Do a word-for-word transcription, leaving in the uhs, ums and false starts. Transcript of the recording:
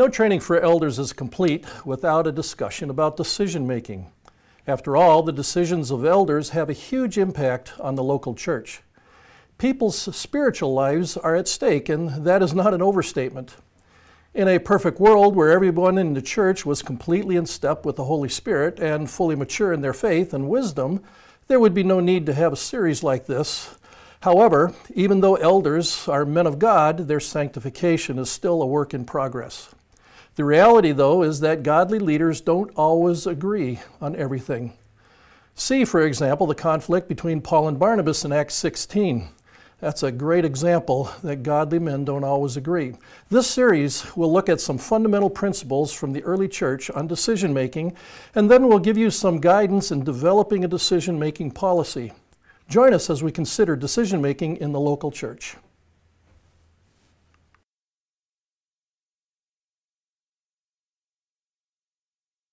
No training for elders is complete without a discussion about decision making. After all, the decisions of elders have a huge impact on the local church. People's spiritual lives are at stake, and that is not an overstatement. In a perfect world where everyone in the church was completely in step with the Holy Spirit and fully mature in their faith and wisdom, there would be no need to have a series like this. However, even though elders are men of God, their sanctification is still a work in progress. The reality, though, is that godly leaders don't always agree on everything. See, for example, the conflict between Paul and Barnabas in Acts sixteen. That's a great example that godly men don't always agree. This series will look at some fundamental principles from the early church on decision making, and then we'll give you some guidance in developing a decision making policy. Join us as we consider decision making in the local church.